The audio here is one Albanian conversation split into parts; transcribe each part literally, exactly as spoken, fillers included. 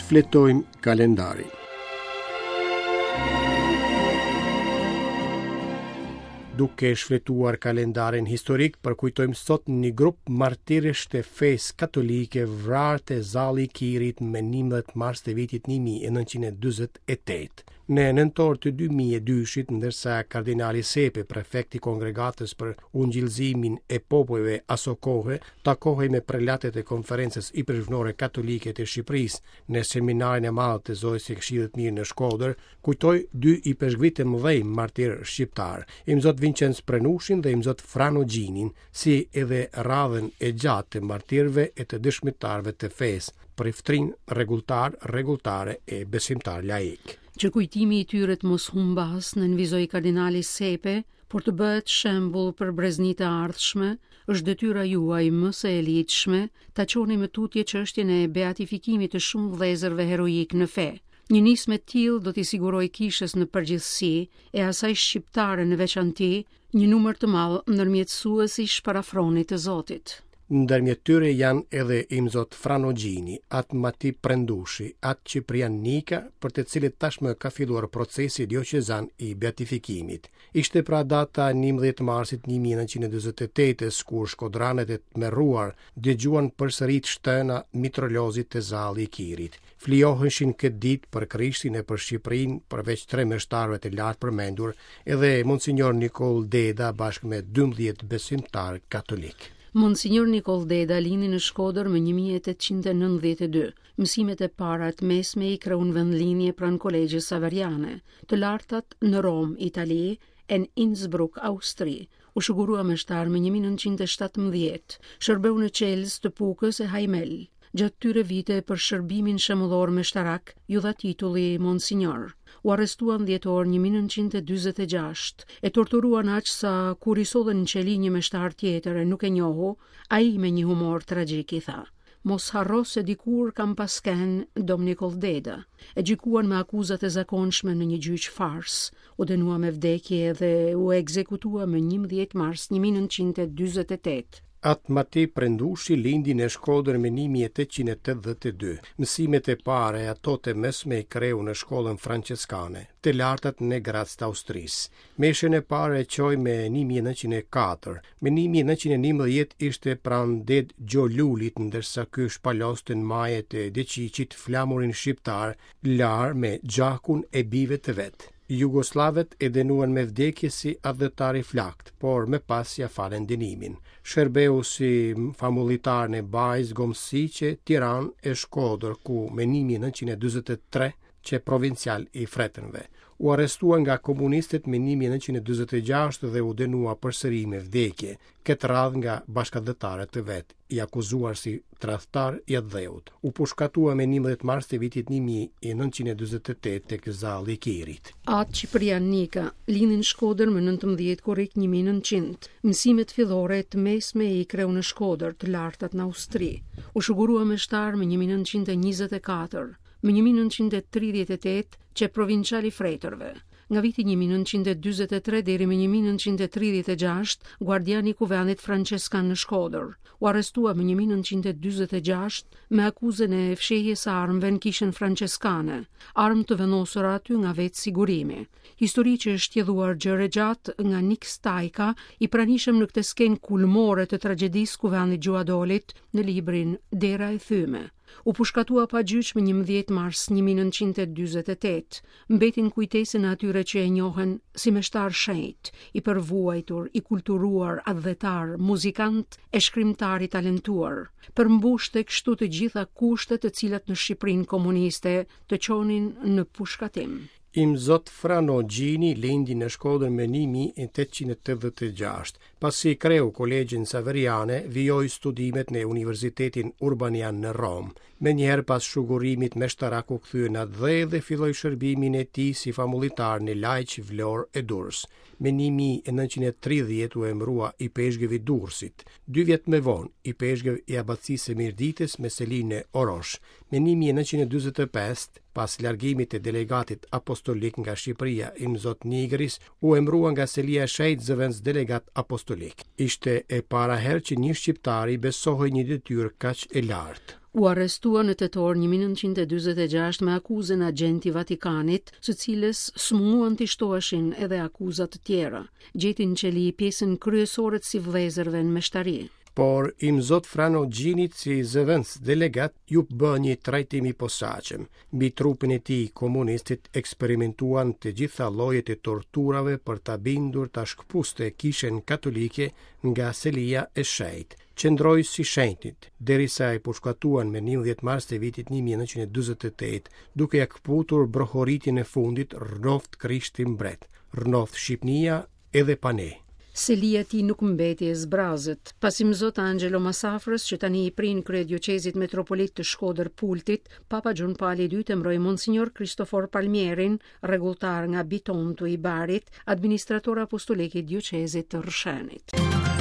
Fletojmë kalendarin. Duke shfletuar kalendarin historik, përkujtojmë sot një grup martirësh të fesë katolike vrarë te zalli i Kirit me njëmbëdhjetë mars të vitit një mijë e nëntëqind e dyzet e tetë. Në nëntor të dy mijë e dyshit, ndërsa kardinali Sepe, prefekti kongregatës për ungjillëzimin e popujve aso kohe, takohej me prelatet e konferencës ipershënore katolike të Shqipërisë në seminarin e madh të Zojës së Këshillit Mirë në Shkodër, kujtoi dy ipershkritë të mëdhenj martirë shqiptar, Imzot Vincenz Prenushin dhe Imzot Frano Gjinin, si edhe radhën e gjatë të martirëve e të dëshmitarëve të fesë, priftrin rregulltar, rregulltare e besimtar laik. Që kujtimi i tyre të mos humbas në nënvizoi kardinali Sepe, por të bëhet shembull për breznitë e ardhshme, është detyra juaj më së e ligjshme ta çoni me tutje çështjen e beatifikimit të shumë vëllezërve heroik në fe. Një nismë e tillë do t'i sigurojë kishës në përgjithësi e asaj shqiptare në veçanti një numër të madh ndërmjetësuesish para fronit të Zotit. Ndërmjet tyre janë edhe Imzot Frano Gjini, atë Mati Prendushi, atë Ciprian Nika, për të cilët tashmë ka filluar procesi dioqezan i beatifikimit. Ishte pra data njëmbëdhjetë marsit një mijë e nëntëqind e dyzet e tetë, kur shkodranët e tmerruar dëgjuan përsërit shtëna mitrolozit të zalli i Kirit. Flijoheshin këtë ditë për Krishtin e për Shqipërinë, përveç tre meshtarëve të lartë përmendur, edhe Monsignor Nikol Deda bashkë me dymbëdhjetë besimtarë katolik. Monsignor Nikol Deda lindi në Shkodër më një mijë e tetëqind e nëntëdhjetë e dy. Mësimet e para të mesme i kreun vendlinje pranë Kolegjës Saveriane, të lartat në Rom, Itali, e në Innsbruck, Austri. U shëgurua meshtar më një mijë e nëntëqind e shtatëmbëdhjetë, shërbeu në Qelz të Pukës e Hajmel. Gjatë tyre vite për shërbimin shëmbullor meshtarak, ju dha titulli Monsignor. U arrestuan dhjetor një mijë e nëntëqind e dyzet e gjashtë, e torturuan aq sa kur i sollën në qeli një meshtar tjetër e nuk e njohu, ai me një humor tragjik i tha: "Mos harro se dikur kam pasken Dom Nikol Deda." E gjykuan me akuzat e zakonshme në një gjyq fars, u dënua me vdekje dhe u ekzekutua më njëmbëdhjetë mars një mijë e nëntëqind e dyzet e tetë. Atë Mati Prendushi lindi në Shkodër me një mijë e tetëqind e tetëdhjetë e dy. Mësimet e para e ato të mesme i kreu në shkollën franceskane, të lartat në Graz të Austrisë. Meshën e parë e qoj me një mijë e nëntëqind e katër. Me një mijë e nëntëqind e njëmbëdhjetë ishte pranë det Gjolulit, ndërsa ky shpaloste në majet e Deqiqit flamurin shqiptar, lar me gjakun e bive të vet. Jugoslavet e dënuan me vdekje si adhëtar i flakt, por me pas ja falen dënimin. Shërbeu si famullitar në Bajs, Gomsiqe, Tiranë e Shkodër, ku me një mijë e nëntëqind e dyzet e tre që provincial i Fretënve. U arrestua nga komunistët me një mijë e nëntëqind e dyzet e gjashtë dhe u dënua përsëri me vdekje, këtë radhë nga bashkëdhëtarët të vet, i akuzuar si tradhtar i dheut. U pushkatua me njëmbëdhjetë mars të vitit një mijë e nëntëqind e dyzet e tetë tek zalli i Kirit. Atë Ciprian Nika lindi në Shkodër më nëntëmbëdhjetë korrik një mijë e nëntëqind. Mësimet fillore të mesme i kreu në Shkodër, të lartat në Austri. U shëgurua meshtar më një mijë e nëntëqind e njëzet e katër. Më një mijë e nëntëqind e tridhjetë e tetë që provincial i Fretërve. Nga viti një mijë e nëntëqind e dyzet e tre deri më një mijë e nëntëqind e tridhjetë e gjashtë, guardiani i kuvendit franceskan në Shkodër. U arrestua më një mijë e nëntëqind e dyzet e gjashtë me akuzën e fshehjes së armëve në kishën franceskane, armë të vendosura aty nga vetë sigurimi. Histori që është tjedhuar gjëre gjatë nga Nik Stajka, i pranishëm në këtë skenë kulmore të tragjedisë kuvendit Gjuadolit në librin Dera e Thyme. U pushkatua pa gjyq më njëmbëdhjetë mars një mijë e nëntëqind e dyzet e tetë. Mbetin kujtesën e atyre që e njohen si meshtar shenjt, i përvuajtur, i kulturuar, adhëtar, muzikant e shkrimtar i talentuar. Përmbushte kështu të gjitha kushtet të cilat në Shqipërinë komuniste të qonin në pushkatim. Imzot Frano Gjini lindi në Shkodër me një mijë e tetëqind e tetëdhjetë e gjashtë. Pasi kreu Kolegjën Saveriane, vijoi studimet në Universitetin Urbanian në Rom. Me njëherë pas shugurimit meshtarak u kthye në dhe dhe filloi shërbimin e tij si famullitar në Lajq, Vlorë e Durrës. Me një mijë e nëntëqind e tridhjetë u emërua i peshqëve Durrësit. Dy vjet më vonë i peshqëve i abatësisë së Mirditës me Seline Orosh. Me një mijë e nëntëqind e dyzet e pesë, pas largimit të delegatit apostolik nga Shqipëria, Imzot Nigris, u emërua nga Selia e Shejt zëvendës delegat apostolik. Ishte e para herë që një shqiptari besohej një detyrë kaq e lartë. U arrestua në tetor një mijë nëntëqind e dyzet e gjashtë me akuzën agenti Vatikanit, së cilës smunguan të shtoheshin edhe akuzat të tjera. Gjetin qeli pjesën kryesore të si vëllezërve në meshtari. Por im zot Frano Gjinit si zëvendës delegat ju bë një trajtim i posaçëm. Mbi trupin e tij komunistit eksperimentuan të gjitha llojet e torturave për ta bindur ta shkëpuste kishën katolike nga selia e shenjtë. Qëndroi si shenjtit, derisa e pushkatuan me njëmbëdhjetë mars të vitit një mijë nëntëqind e dyzet e tetë, duke ja kputur brohoritin e fundit rrnoft Krishti mbret, rrnoft Shqipnia edhe pa ne. Selia ti nuk mbeti e zbrazët, pasi mzot Angelo Masafrës, që tani i prin kryedyqezit metropolit të Shkodër Pultit, Papa Gjon Pali i dytë mbroi Monsignor Kristofor Palmierin, rregulltar nga Bitontu i Barit, administrator apostolik i dioqezit të Rrshenit.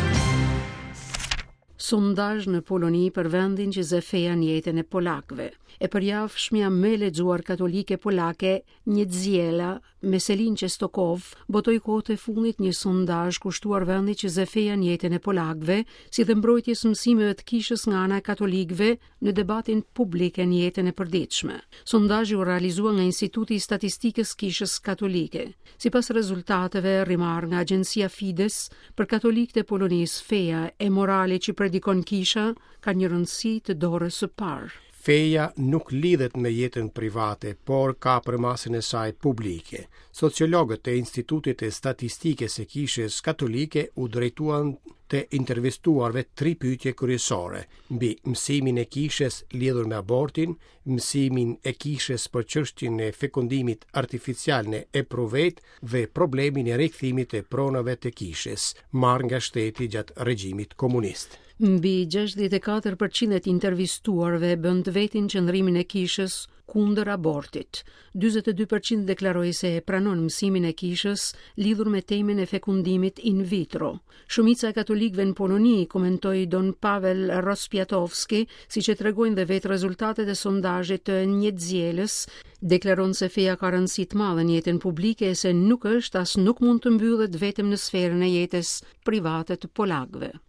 Sondazh në Poloni për vendin që zefejan jetën e polakëve. E përjavshmja më e lexuar katolike polake, Niedziela, me Selin Qestokov, botoi kohët e fundit një sondazh kushtuar vendit që zefejan jetën e polakëve, si dhe mbrojtjes mësimeve të kishës nga ana e katolikëve në debatin publik në jetën e përditshme. Sondazhi u realizua nga Instituti i Statistikës Kishës Katolike. Sipas rezultateve rrimar nga agjencia Fides, për katolikët e Polonisë, feja e morale që predikon kisha ka një rëndësi të dorës së parë. Feja nuk lidhet me jetën private, por ka përmasën e saj publike. Sociologët e Institutit e Statistikës së Kishës Katolike u drejtuan të intervistuarve tri pyetje kryesore, mbi mësimin e kishës lidhur me abortin, mësimin e kishës për çështjen e fekundimit artificial në epruvet dhe problemin e rikthimit e pronave të kishës, marrë nga shteti gjatë regjimit komunist. Mbi gjashtëdhjetë e katër përqind të intervistuarve bën të vetin qëndrimin e kishës kundër abortit. dyzet e dy përqind deklaroi se e pranon mësimin e kishës lidhur me temën e fekundimit in vitro. Shumica e katolikëve në Poloni, komentoi Don Pavel Rozpiatovski, siç e tregojnë dhe vetë rezultatet e sondazhit të Niedzielës, deklaron se feja ka rëndësi të madhe në jetën publike e se nuk është as nuk mund të mbyllet vetëm në sferën e jetës private të polakëve.